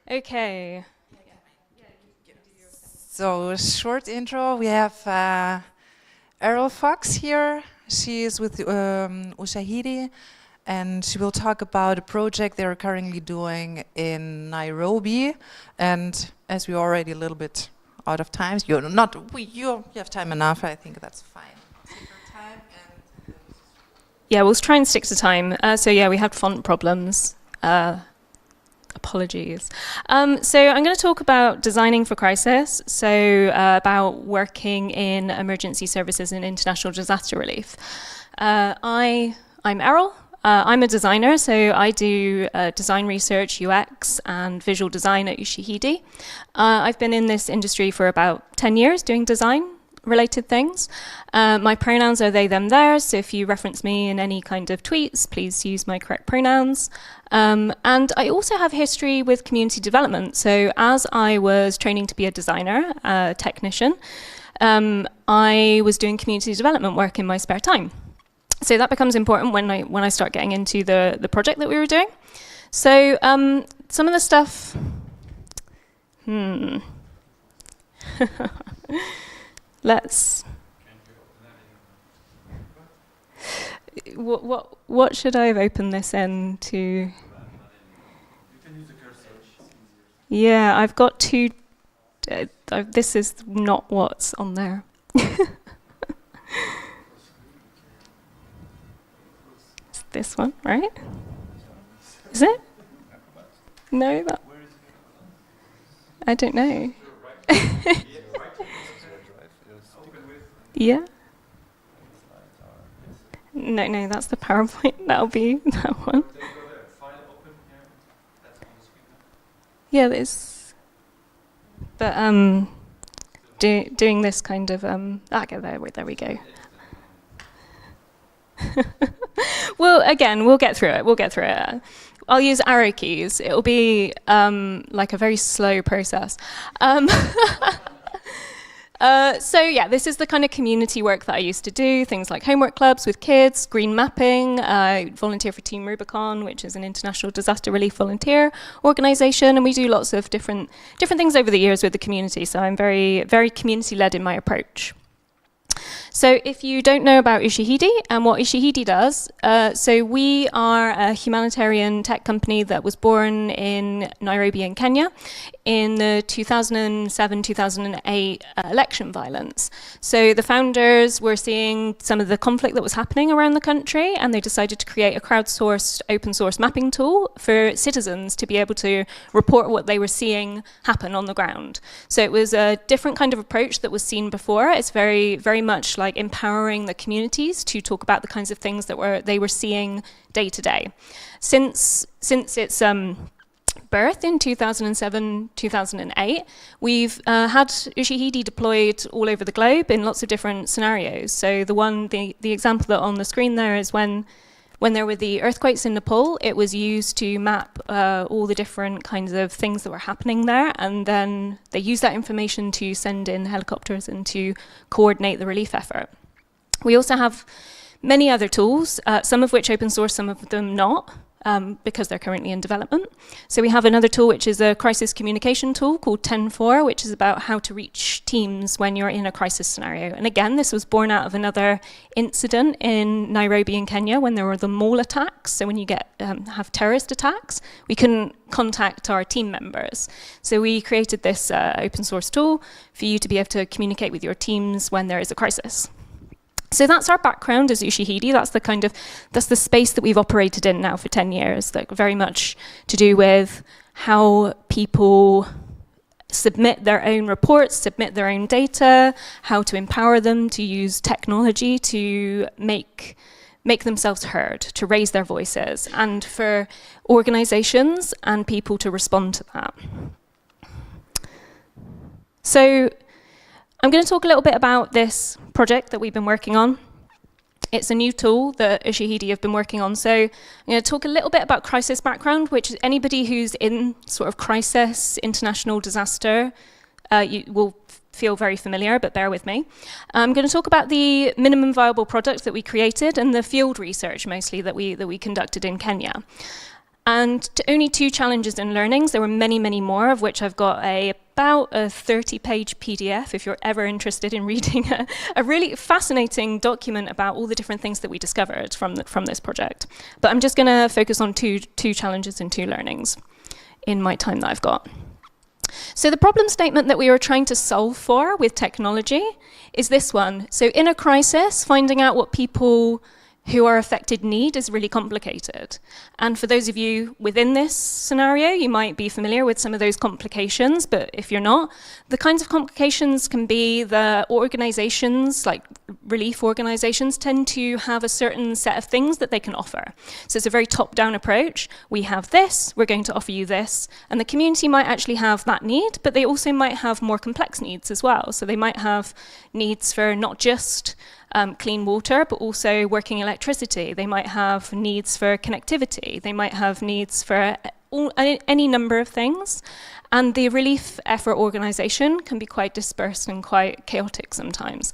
Okay. So, short intro. We have Errol Fox here. She is with Ushahidi, and she will talk about a project they're currently doing in Nairobi. And as we're already a little bit out of time, you have time enough. I think that's fine. Take your time and Yeah, we'll try and stick to time. So yeah, we had font problems. Apologies. So I'm going to talk about designing for crisis, so about working in emergency services and international disaster relief. I'm Errol. I'm a designer, so I do design research, UX, and visual design at Ushahidi. I've been in this industry for about 10 years doing design-related things. My pronouns are they, them, theirs, so if you reference me in any kind of tweets, please use my correct pronouns. And I also have history with community development. So as I was training to be a designer, a technician, I was doing community development work in my spare time. So that becomes important when I start getting into the project that we were doing. So some of the stuff. Let's. What should I have opened this in to? You can use the cursor. Yeah, I've got two. This is not what's on there. It's this one, right? Is it? No, that. I don't know. Yeah. No, that's the PowerPoint. That'll be that one. Yeah, there's. But doing this kind of okay, there we go. Well, again, we'll get through it. I'll use arrow keys. It'll be like a very slow process. So yeah, this is the kind of community work that I used to do, things like homework clubs with kids, green mapping, volunteer for Team Rubicon, which is an international disaster relief volunteer organization, and we do lots of different things over the years with the community, so I'm very, very community-led in my approach. So if you don't know about Ushahidi and what Ushahidi does, so we are a humanitarian tech company that was born in Nairobi in Kenya in the 2007-2008 election violence. So the founders were seeing some of the conflict that was happening around the country, and they decided to create a crowdsourced open source mapping tool for citizens to be able to report what they were seeing happen on the ground. So it was a different kind of approach that was seen before. It's very, very much like empowering the communities to talk about the kinds of things that they were seeing day to day. Since its birth in 2007-2008, we've had Ushahidi deployed all over the globe in lots of different scenarios. So the example that on the screen there is when there were the earthquakes in Nepal, it was used to map all the different kinds of things that were happening there, and then they used that information to send in helicopters and to coordinate the relief effort. We also have many other tools, some of which open source, some of them not, because they're currently in development. So we have another tool which is a crisis communication tool called 10-4, which is about how to reach teams when you're in a crisis scenario. And again, this was born out of another incident in Nairobi in Kenya when there were the mall attacks. So when you have terrorist attacks, we couldn't contact our team members. So we created this open source tool for you to be able to communicate with your teams when there is a crisis. So that's our background as Ushahidi. That's the space that we've operated in now for 10 years. Like very much to do with how people submit their own reports, submit their own data, how to empower them to use technology to make themselves heard, to raise their voices, and for organizations and people to respond to that. So I'm going to talk a little bit about this project that we've been working on. It's a new tool that Ushahidi have been working on. So I'm going to talk a little bit about crisis background, which is anybody who's in sort of crisis, international disaster, you will feel very familiar, but bear with me. I'm going to talk about the minimum viable product that we created and the field research mostly that we conducted in Kenya. And only 2 challenges and learnings. There were many, many more, of which I've got about a 30-page PDF, if you're ever interested in reading a really fascinating document about all the different things that we discovered from this project. But I'm just going to focus on two challenges and 2 learnings in my time that I've got. So the problem statement that we were trying to solve for with technology is this one. So in a crisis, finding out what people who are affected need is really complicated. And for those of you within this scenario, you might be familiar with some of those complications, but if you're not, the kinds of complications can be the organizations, like relief organizations, tend to have a certain set of things that they can offer. So it's a very top-down approach. We have this, we're going to offer you this, and the community might actually have that need, but they also might have more complex needs as well. So they might have needs for not just clean water, but also working electricity. They might have needs for connectivity. They might have needs for any number of things. And the relief effort organization can be quite dispersed and quite chaotic sometimes.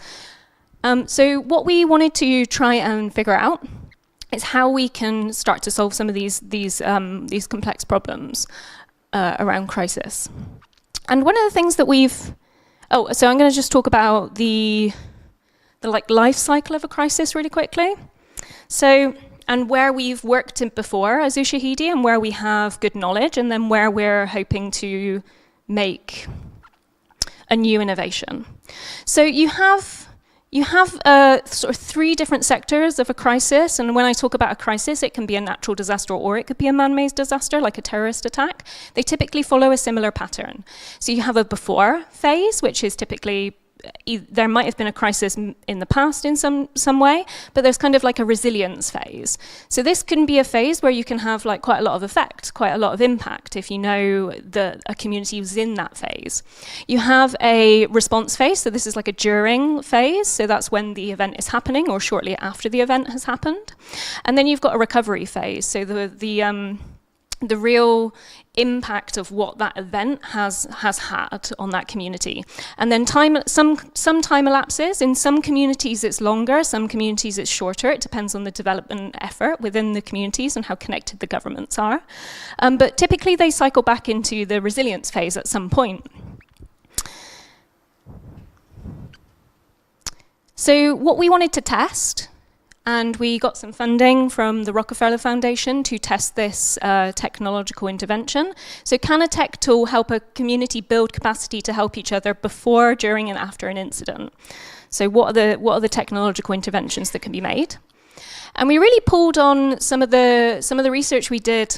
So what we wanted to try and figure out is how we can start to solve some of these complex problems around crisis. And one of the things that so I'm going to just talk about the life cycle of a crisis really quickly. So, and where we've worked in before as Ushahidi and where we have good knowledge, and then where we're hoping to make a new innovation. So you have sort of 3 different sectors of a crisis, and when I talk about a crisis, it can be a natural disaster or it could be a man-made disaster, like a terrorist attack. They typically follow a similar pattern. So you have a before phase, which is typically there might have been a crisis in the past in some way, but there's kind of like a resilience phase. So this can be a phase where you can have like quite a lot of effect, quite a lot of impact if you know that a community was in that phase. You have a response phase, so this is like a during phase, so that's when the event is happening or shortly after the event has happened. And then you've got a recovery phase, so the real impact of what that event has had on that community. And then some time elapses. In some communities it's longer, some communities it's shorter. It depends on the development effort within the communities and how connected the governments are. But typically they cycle back into the resilience phase at some point. So what we wanted to test, and we got some funding from the Rockefeller Foundation to test this technological intervention. So can a tech tool help a community build capacity to help each other before, during, and after an incident? So what are the technological interventions that can be made? And we really pulled on some of the research we did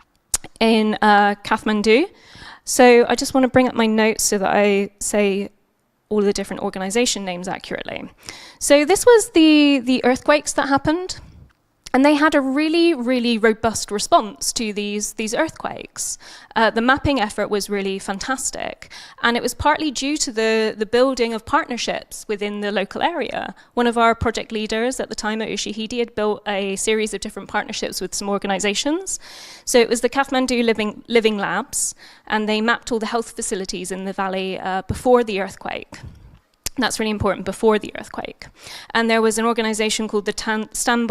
in Kathmandu. So I just want to bring up my notes so that I say all the different organization names accurately. So this was the earthquakes that happened, and they had a really, really robust response to these earthquakes. The mapping effort was really fantastic, and it was partly due to the building of partnerships within the local area. One of our project leaders at the time at Ushahidi had built a series of different partnerships with some organizations. So it was the Kathmandu Living Labs, and they mapped all the health facilities in the valley before the earthquake. That's really important, before the earthquake. And there was an organization called the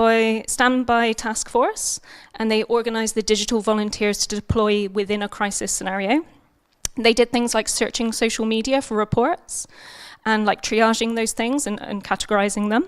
Standby Task Force, and they organized the digital volunteers to deploy within a crisis scenario. They did things like searching social media for reports and like triaging those things and categorizing them.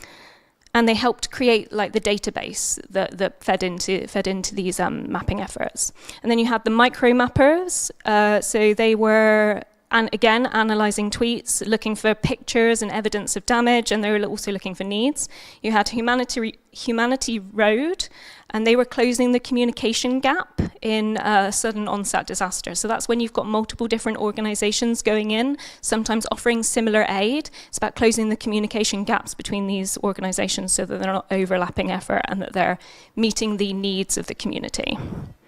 And they helped create like the database that fed into these mapping efforts. And then you had the micro mappers. So they were, and again, analyzing tweets, looking for pictures and evidence of damage, and they were also looking for needs. You had Humanity Road, and they were closing the communication gap in sudden onset disaster. So that's when you've got multiple different organizations going in, sometimes offering similar aid. It's about closing the communication gaps between these organizations so that they're not overlapping effort and that they're meeting the needs of the community.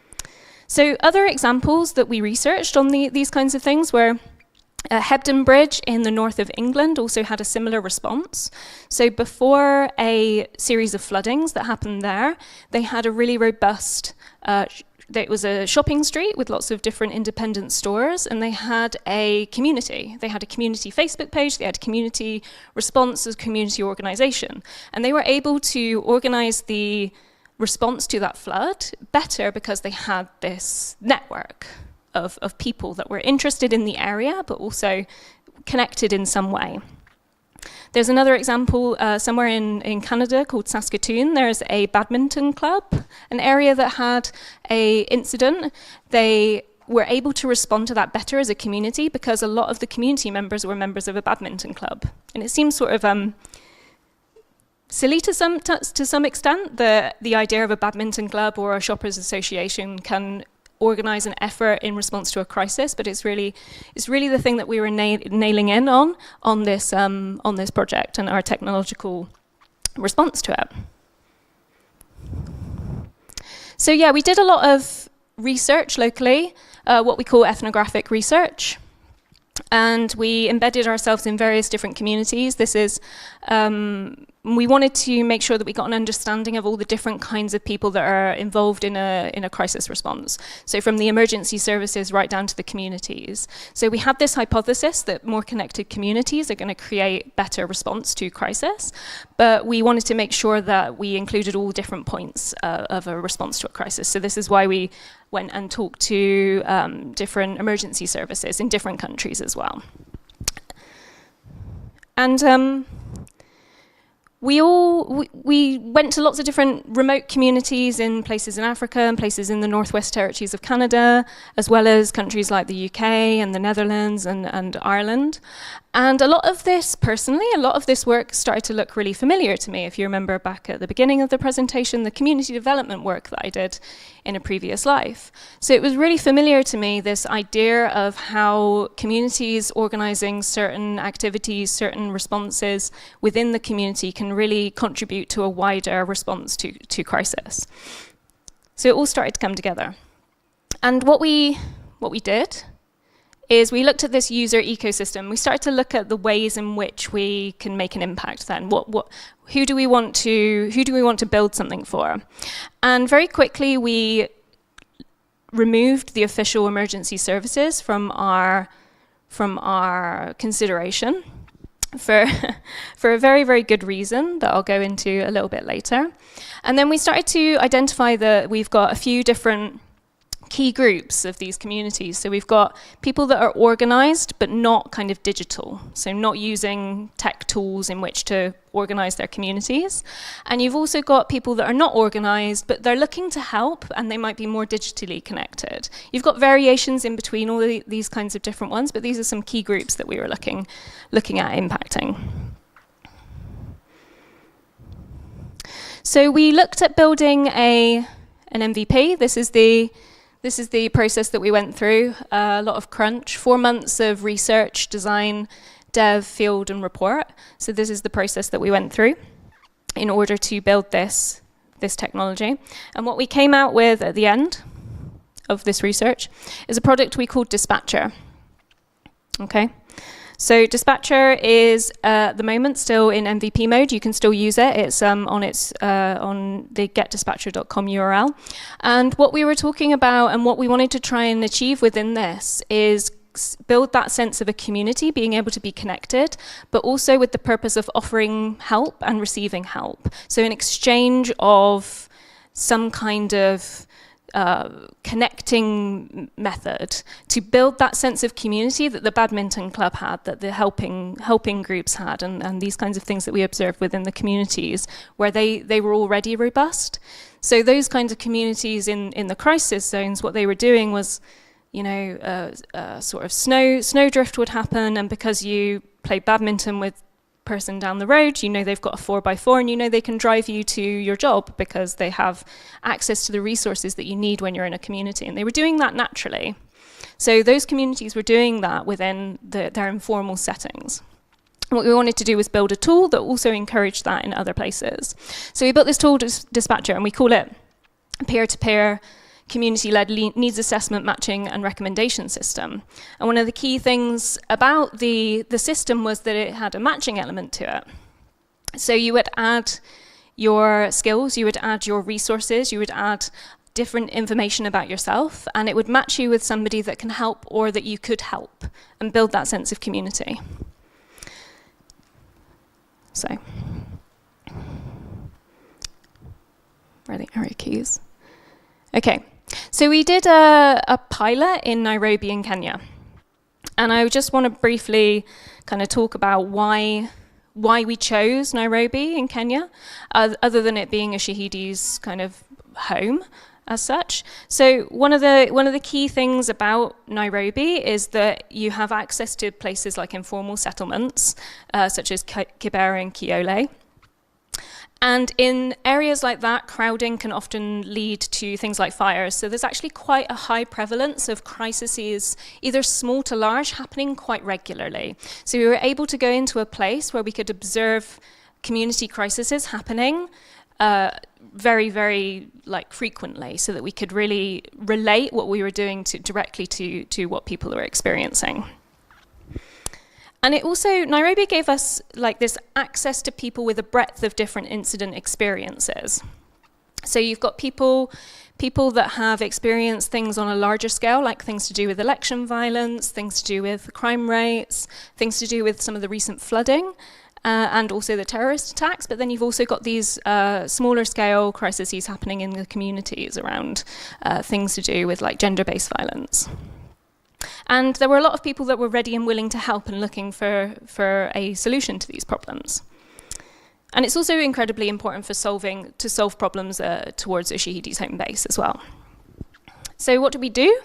So other examples that we researched on these kinds of things were Hebden Bridge in the north of England also had a similar response. So before a series of floodings that happened there, they had a really robust, it was a shopping street with lots of different independent stores, and they had a community. They had a community Facebook page, they had a community response as a community organization. And they were able to organize the response to that flood better because they had this network of people that were interested in the area but also connected in some way. There's another example somewhere in Canada called Saskatoon. There's a badminton club, an area that had an incident. They were able to respond to that better as a community because a lot of the community members were members of a badminton club. And it seems sort of silly to some extent that the idea of a badminton club or a shoppers association can organize an effort in response to a crisis, but it's really the thing that we were nailing in on this project and our technological response to it. So yeah, we did a lot of research locally, what we call ethnographic research, and we embedded ourselves in various different communities. This is we wanted to make sure that we got an understanding of all the different kinds of people that are involved in a crisis response. So from the emergency services right down to the communities. So we had this hypothesis that more connected communities are going to create better response to crisis, but we wanted to make sure that we included all different points of a response to a crisis. So this is why we went and talked to different emergency services in different countries as well. And we went to lots of different remote communities in places in Africa and places in the Northwest Territories of Canada, as well as countries like the UK and the Netherlands and Ireland. And a lot of this work started to look really familiar to me. If you remember back at the beginning of the presentation, the community development work that I did in a previous life. So it was really familiar to me, this idea of how communities organizing certain activities, certain responses within the community can really contribute to a wider response to crisis. So it all started to come together. And what we did is we looked at this user ecosystem. We started to look at the ways in which we can make an impact then. Who do we want to build something for? And very quickly we removed the official emergency services from our consideration for a very, very good reason that I'll go into a little bit later. And then we started to identify that we've got a few different key groups of these communities. So we've got people that are organized but not kind of digital, so not using tech tools in which to organize their communities. And you've also got people that are not organized but they're looking to help and they might be more digitally connected. You've got variations in between all these kinds of different ones, but these are some key groups that we were looking at impacting. So we looked at building an MVP. This is the process that we went through, a lot of crunch, 4 months of research, design, dev, field, and report. So this is the process that we went through in order to build this technology. And what we came out with at the end of this research is a product we called Dispatcher. Okay. So Dispatcher is at the moment still in MVP mode. You can still use it. It's on the getdispatcher.com URL. And what we were talking about and what we wanted to try and achieve within this is build that sense of a community, being able to be connected, but also with the purpose of offering help and receiving help. So in exchange of some kind of connecting method to build that sense of community that the badminton club had, that the helping groups had, and these kinds of things that we observed within the communities where they were already robust. So those kinds of communities in the crisis zones, what they were doing was, sort of snowdrift would happen, and because you play badminton with person down the road, they've got a 4x4 and they can drive you to your job because they have access to the resources that you need when you're in a community, and they were doing that naturally. So those communities were doing that within their informal settings. What we wanted to do was build a tool that also encouraged that in other places. So we built this tool, Dispatcher, and we call it peer-to-peer community-led needs assessment, matching, and recommendation system. And one of the key things about the system was that it had a matching element to it. So you would add your skills, you would add your resources, you would add different information about yourself, and it would match you with somebody that can help or that you could help, and build that sense of community. So. Where are the arrow keys? Okay, so we did a pilot in Nairobi in Kenya. And I just want to briefly kind of talk about why we chose Nairobi in Kenya, other than it being a Shahidi's kind of home as such. So one of the key things about Nairobi is that you have access to places like informal settlements, such as Kibera and Kiole. And in areas like that, crowding can often lead to things like fires. So there's actually quite a high prevalence of crises, either small to large, happening quite regularly. So we were able to go into a place where we could observe community crises happening very, very frequently, so that we could really relate what we were doing directly to what people were experiencing. And it also, Nairobi gave us this access to people with a breadth of different incident experiences. So you've got people that have experienced things on a larger scale, like things to do with election violence, things to do with crime rates, things to do with some of the recent flooding, and also the terrorist attacks. But then you've also got these smaller scale crises happening in the communities around things to do with gender-based violence. And there were a lot of people that were ready and willing to help and looking for a solution to these problems. And it's also incredibly important to solve problems towards a Shahidi's home base as well. So what do we do?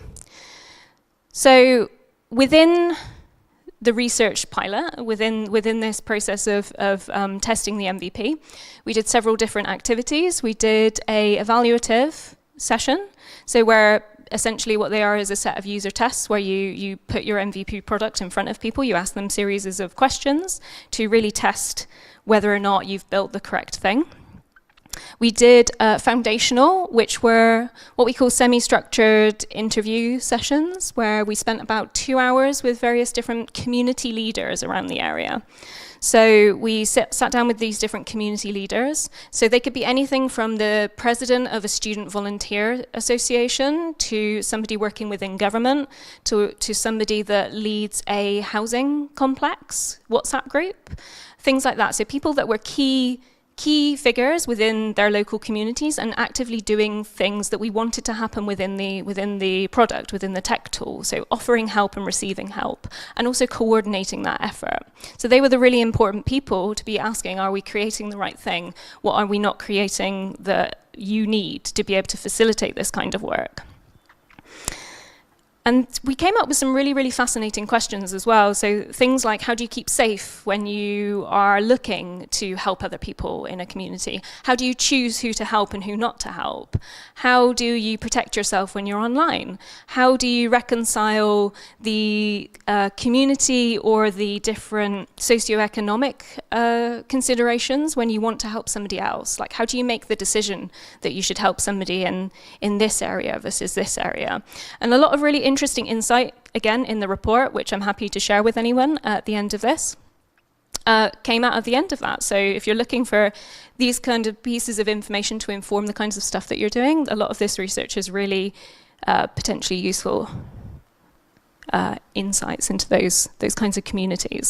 So within the research pilot, within this process of testing the MVP, we did several different activities. We did a evaluative session, so where essentially what they are is a set of user tests where you put your MVP product in front of people, you ask them series of questions to really test whether or not you've built the correct thing. We did foundational, which were what we call semi-structured interview sessions, where we spent about 2 hours with various different community leaders around the area. So we sat down with these different community leaders. So they could be anything from the president of a student volunteer association to somebody working within government to somebody that leads a housing complex WhatsApp group, things like that. So people that were key figures within their local communities and actively doing things that we wanted to happen within the product, within the tech tool. So offering help and receiving help, and also coordinating that effort. So they were the really important people to be asking, are we creating the right thing? What are we not creating that you need to be able to facilitate this kind of work? And we came up with some really, really fascinating questions as well. So things like, how do you keep safe when you are looking to help other people in a community? How do you choose who to help and who not to help? How do you protect yourself when you're online? How do you reconcile the community or the different socioeconomic considerations when you want to help somebody else? Like, how do you make the decision that you should help somebody in this area versus this area? And a lot of really interesting insight, again, in the report, which I'm happy to share with anyone at the end of this, came out at the end of that. So if you're looking for these kind of pieces of information to inform the kinds of stuff that you're doing, a lot of this research is really potentially useful insights into those kinds of communities.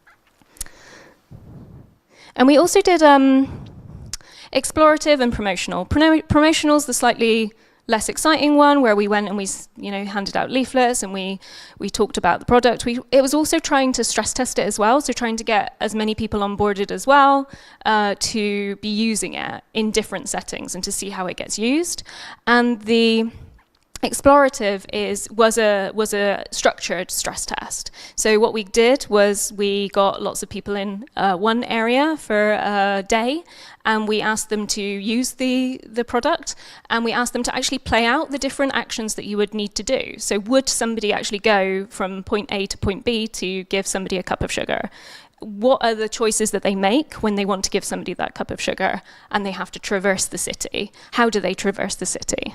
And we also did explorative and promotional. Promotional is the slightly less exciting one, where we went and we handed out leaflets and we talked about the product. It was also trying to stress test it as well, so trying to get as many people onboarded as well to be using it in different settings and to see how it gets used. And the explorative was a structured stress test. So what we did was we got lots of people in one area for a day, and we asked them to use the product, and we asked them to actually play out the different actions that you would need to do. So would somebody actually go from point A to point B to give somebody a cup of sugar? What are the choices that they make when they want to give somebody that cup of sugar and they have to traverse the city? How do they traverse the city?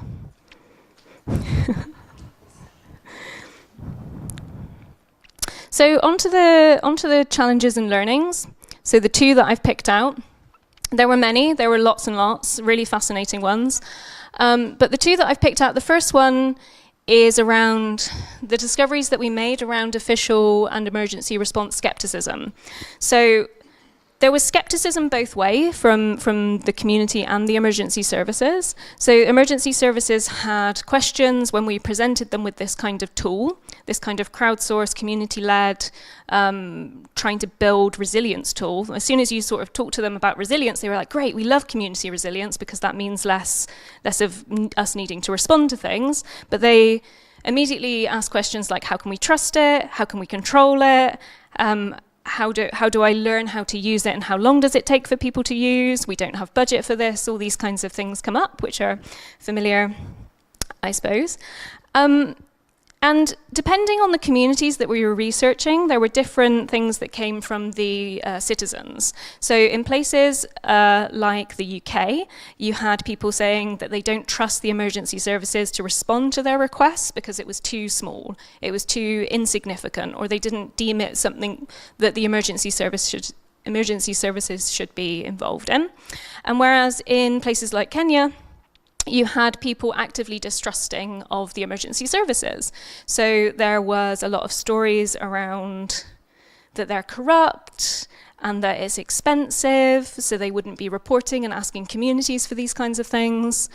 So onto the challenges and learnings. So the two that I've picked out, there were many, there were lots and lots, really fascinating ones. But the two that I've picked out, the first one is around the discoveries that we made around official and emergency response skepticism. So there was skepticism both ways from the community and the emergency services. So emergency services had questions when we presented them with this kind of tool, this kind of crowdsourced, community-led, trying to build resilience tool. As soon as you sort of talk to them about resilience, they were like, great, we love community resilience because that means less of us needing to respond to things. But they immediately asked questions like, how can we trust it? How can we control it? How do I learn how to use it, and how long does it take for people to use? We don't have budget for this. All these kinds of things come up, which are familiar, I suppose. And depending on the communities that we were researching, there were different things that came from the citizens. So in places like the UK, you had people saying that they don't trust the emergency services to respond to their requests because it was too small, it was too insignificant, or they didn't deem it something that the emergency services should be involved in. And whereas in places like Kenya, you had people actively distrusting of the emergency services. So there was a lot of stories around that they're corrupt and that it's expensive, so they wouldn't be reporting and asking communities for these kinds of things,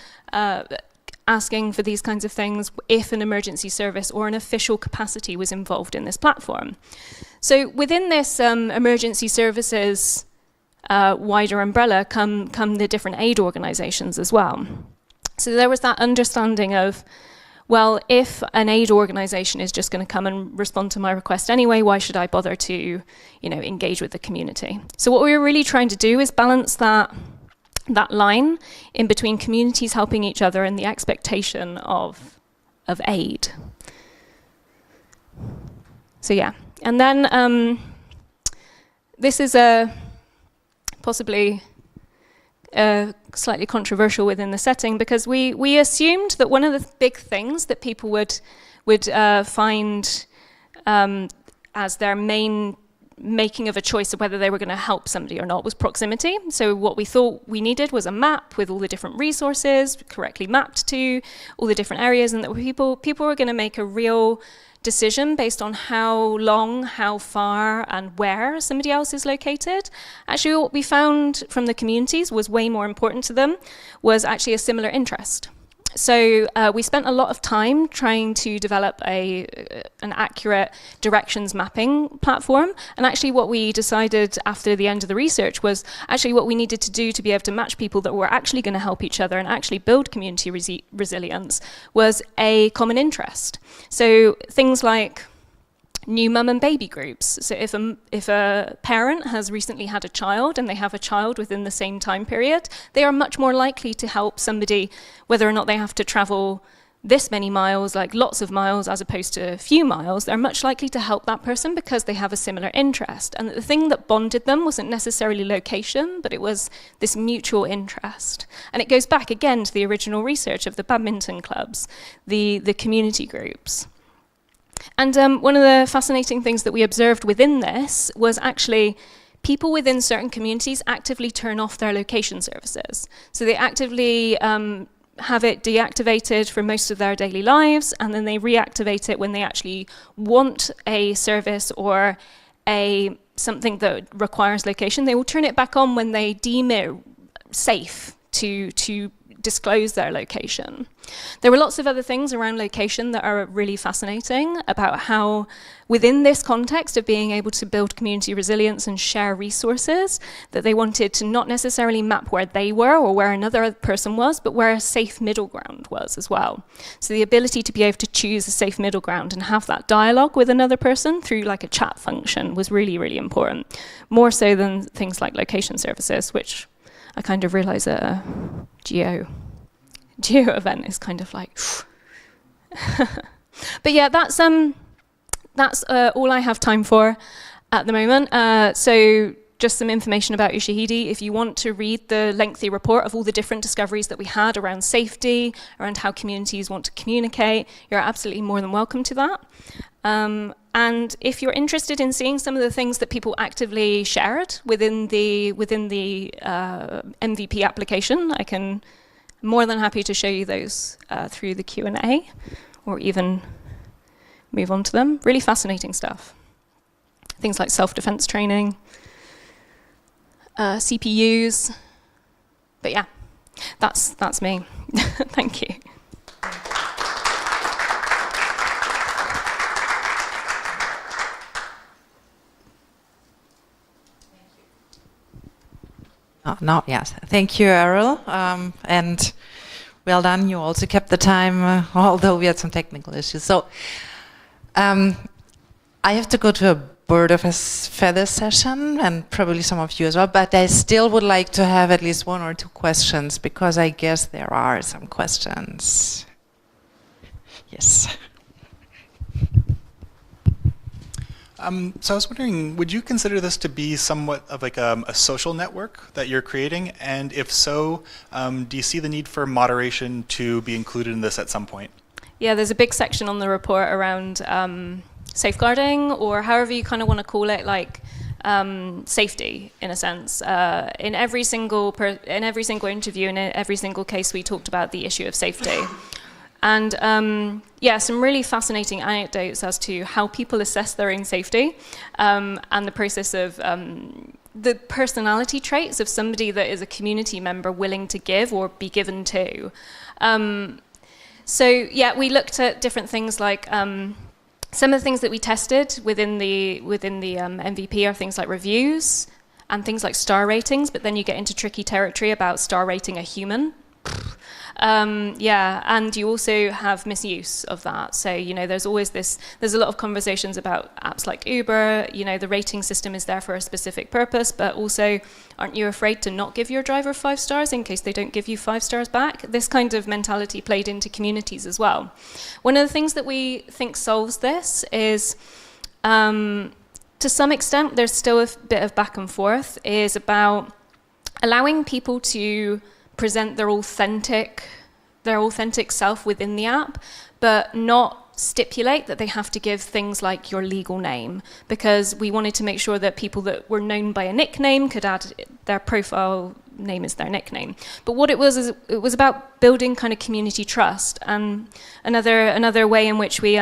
if an emergency service or an official capacity was involved in this platform. So within this emergency services wider umbrella come the different aid organizations as well. So there was that understanding of, well, if an aid organization is just going to come and respond to my request anyway, why should I bother to, engage with the community? So what we were really trying to do is balance that line in between communities helping each other and the expectation of aid. So yeah, and then this is possibly slightly controversial within the setting, because we assumed that one of the big things that people would find as their main making of a choice of whether they were going to help somebody or not was proximity. So what we thought we needed was a map with all the different resources correctly mapped to all the different areas, and that people were going to make a real decision based on how long, how far, and where somebody else is located. Actually, what we found from the communities was way more important to them, was actually a similar interest. So we spent a lot of time trying to develop an accurate directions mapping platform. And actually what we decided after the end of the research was actually what we needed to do to be able to match people that were actually going to help each other and actually build community resilience was a common interest. So things like new mum and baby groups. So if a parent has recently had a child and they have a child within the same time period, they are much more likely to help somebody, whether or not they have to travel this many miles, like lots of miles, as opposed to a few miles. They're much likely to help that person because they have a similar interest. And the thing that bonded them wasn't necessarily location, but it was this mutual interest. And it goes back again to the original research of the badminton clubs, the community groups. And one of the fascinating things that we observed within this was actually people within certain communities actively turn off their location services. So they actively have it deactivated for most of their daily lives, and then they reactivate it when they actually want a service or something that requires location. They will turn it back on when they deem it safe to disclose their location. There were lots of other things around location that are really fascinating about how within this context of being able to build community resilience and share resources, that they wanted to not necessarily map where they were or where another person was, but where a safe middle ground was as well. So the ability to be able to choose a safe middle ground and have that dialogue with another person through like a chat function was really, really important. More so than things like location services, which I kind of realize a geo event is kind of like but yeah, that's all I have time for at the moment. So just some information about Ushahidi. If you want to read the lengthy report of all the different discoveries that we had around safety, around how communities want to communicate, you're absolutely more than welcome to that. And if you're interested in seeing some of the things that people actively shared within the MVP application, I'm more than happy to show you those through the Q&A, or even move on to them. Really fascinating stuff. Things like self-defense training. CPUs. But yeah, that's me. Thank you. No, yes. Thank you, Errol. And well done. You also kept the time, although we had some technical issues. So I have to go to a bird of a feather session, and probably some of you as well, but I still would like to have at least 1 or 2 questions, because I guess there are some questions. Yes. So I was wondering, would you consider this to be somewhat of like a social network that you're creating? And if so, do you see the need for moderation to be included in this at some point? Yeah, there's a big section on the report around safeguarding, or however you kind of want to call it, like safety, in a sense. In every single interview, and in every single case, we talked about the issue of safety. And yeah, some really fascinating anecdotes as to how people assess their own safety, and the process of the personality traits of somebody that is a community member willing to give or be given to. So yeah, we looked at different things like some of the things that we tested within the MVP are things like reviews and things like star ratings, but then you get into tricky territory about star rating a human. Yeah, and you also have misuse of that. So, you know, there's a lot of conversations about apps like Uber. You know, the rating system is there for a specific purpose, but also, aren't you afraid to not give your driver 5 stars in case they don't give you 5 stars back? This kind of mentality played into communities as well. One of the things that we think solves this is, to some extent, there's still a bit of back and forth, is about allowing people to present their authentic self within the app, but not stipulate that they have to give things like your legal name, because we wanted to make sure that people that were known by a nickname could add their profile name as their nickname. But what it was is it was about building kind of community trust. And another way in which we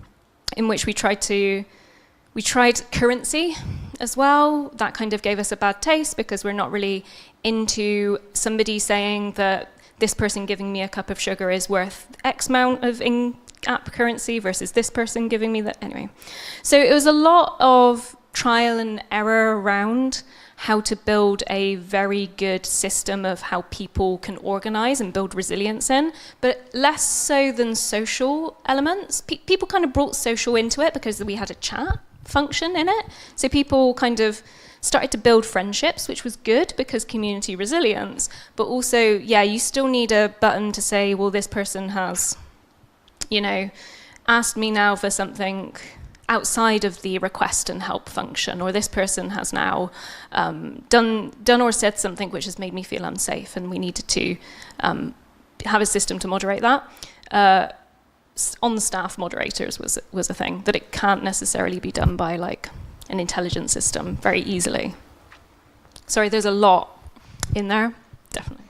tried currency as well. That kind of gave us a bad taste, because we're not really into somebody saying that this person giving me a cup of sugar is worth X amount of in-app currency versus this person giving me that. Anyway, so it was a lot of trial and error around how to build a very good system of how people can organize and build resilience in, but less so than social elements. People kind of brought social into it because we had a chat function in it. So people kind of started to build friendships, which was good because community resilience. But also, yeah, you still need a button to say, well, this person has, you know, asked me now for something outside of the request and help function, or this person has now done or said something which has made me feel unsafe, and we needed to have a system to moderate that. On-staff moderators was a thing, that it can't necessarily be done by like an intelligent system very easily. Sorry, there's a lot in there, definitely.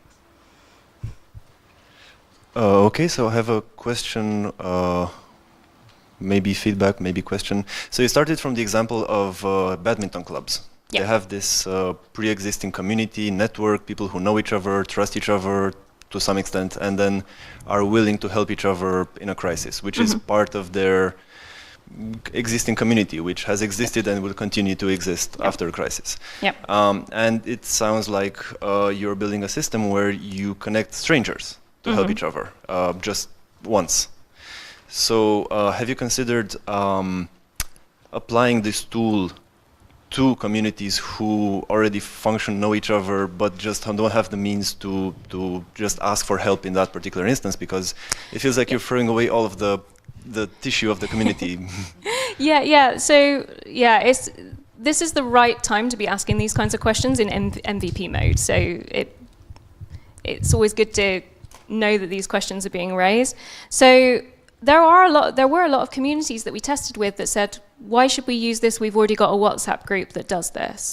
Okay, so I have a question, maybe feedback, maybe question. So you started from the example of badminton clubs. Yeah. They have this pre-existing community, network, people who know each other, trust each other to some extent, and then are willing to help each other in a crisis, which is part of their existing community, which has existed and will continue to exist after a crisis. Yep. And it sounds like you're building a system where you connect strangers to help each other, just once. So have you considered applying this tool to communities who already function, know each other, but just don't have the means to just ask for help in that particular instance, because it feels like you're throwing away all of the tissue of the community. Yeah. So yeah, this is the right time to be asking these kinds of questions in MVP mode. So it's always good to know that these questions are being raised. So there were a lot of communities that we tested with that said, why should we use this? We've already got a WhatsApp group that does this.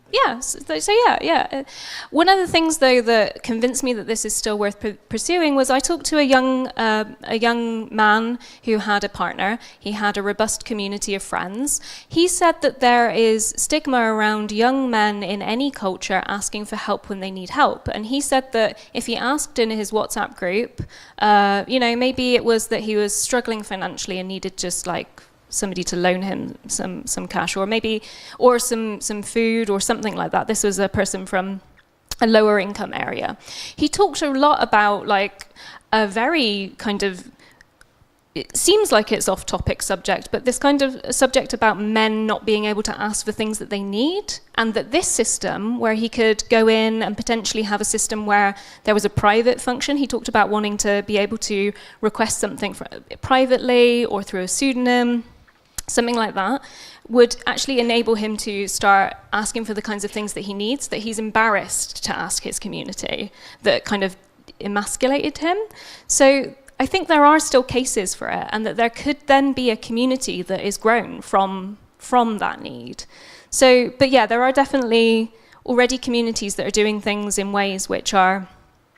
Yeah, so yeah. One of the things, though, that convinced me that this is still worth pursuing was I talked to a young man who had a partner. He had a robust community of friends. He said that there is stigma around young men in any culture asking for help when they need help. And he said that if he asked in his WhatsApp group, maybe it was that he was struggling financially and needed just like somebody to loan him some cash, or some food or something like that. This was a person from a lower income area. He talked a lot about like a very kind of, it seems like it's off-topic subject, but this kind of subject about men not being able to ask for things that they need, and that this system where he could go in and potentially have a system where there was a private function. He talked about wanting to be able to request something privately or through a pseudonym. Something like that would actually enable him to start asking for the kinds of things that he needs, that he's embarrassed to ask his community, that kind of emasculated him. So I think there are still cases for it, and that there could then be a community that is grown from that need. So, but yeah, there are definitely already communities that are doing things in ways which are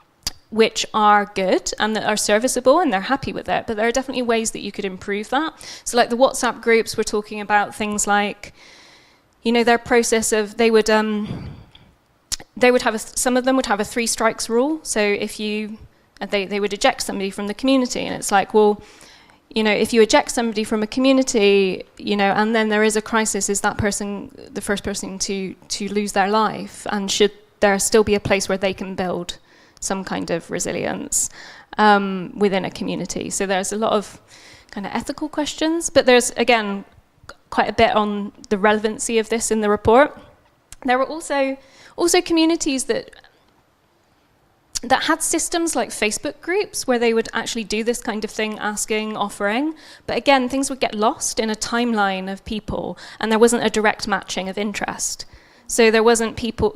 good and that are serviceable, and they're happy with it, but there are definitely ways that you could improve that. So like the WhatsApp groups, we're talking about things like, their process of, they would have some of them would have a 3 strikes rule. So if they would eject somebody from the community, and it's like, well, if you eject somebody from a community, and then there is a crisis, is that person the first person to lose their life? And should there still be a place where they can build some kind of resilience within a community? So there's a lot of kind of ethical questions, but there's, again, quite a bit on the relevancy of this in the report. There were also communities that had systems like Facebook groups where they would actually do this kind of thing, asking, offering, but again, things would get lost in a timeline of people, and there wasn't a direct matching of interest. So there wasn't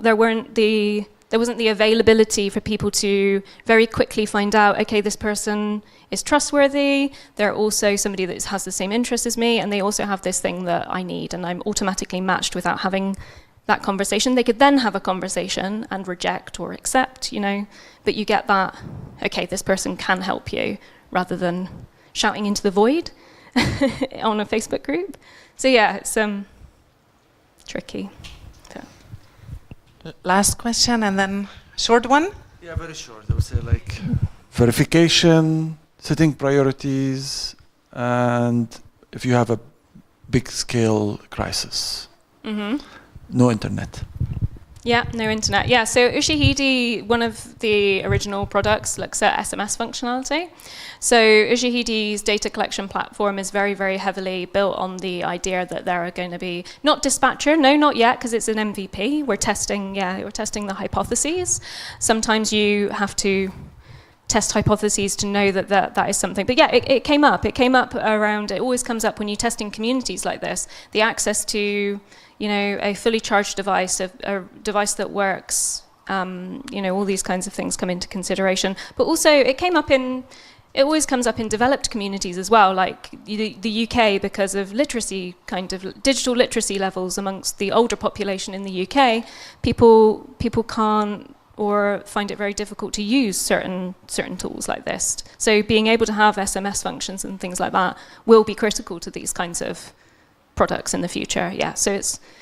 the availability for people to very quickly find out, okay, this person is trustworthy, they're also somebody that has the same interests as me, and they also have this thing that I need, and I'm automatically matched without having that conversation. They could then have a conversation and reject or accept, but you get that, okay, this person can help you, rather than shouting into the void on a Facebook group. So yeah, it's tricky. Last question, and then short one. Yeah, very short. I would say like verification, setting priorities, and if you have a big scale crisis, no internet. Yeah, no internet. Yeah, so Ushahidi, one of the original products, looks at SMS functionality. So Ushahidi's data collection platform is very, very heavily built on the idea that there are going to be, not dispatcher, no, not yet, because it's an MVP. We're testing the hypotheses. Sometimes you have to test hypotheses to know that is something. But yeah, it came up. It came up around, it always comes up when you're testing communities like this, the access to a fully charged device, a device that works, all these kinds of things come into consideration. But also, it always comes up in developed communities as well, like the UK, because of literacy, kind of digital literacy levels amongst the older population in the UK. People can't or find it very difficult to use certain tools like this. So being able to have SMS functions and things like that will be critical to these kinds of products in the future. Yeah, so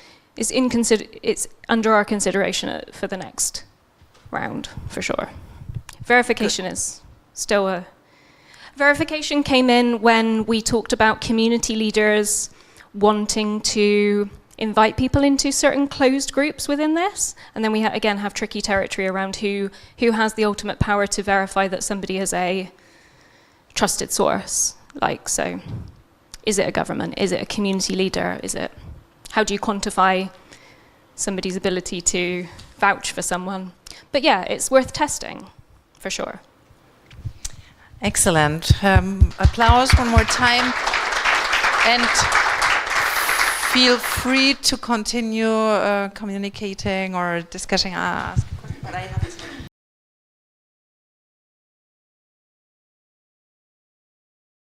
it's under our consideration for the next round for sure. Verification is still a. Verification came in when we talked about community leaders wanting to invite people into certain closed groups within this, and then we again have tricky territory around who has the ultimate power to verify that somebody is a trusted source. Like, so is it a government? Is it a community leader? How do you quantify somebody's ability to vouch for someone? But yeah, it's worth testing, for sure. Excellent. Applause one more time. And feel free to continue communicating or discussing. But I have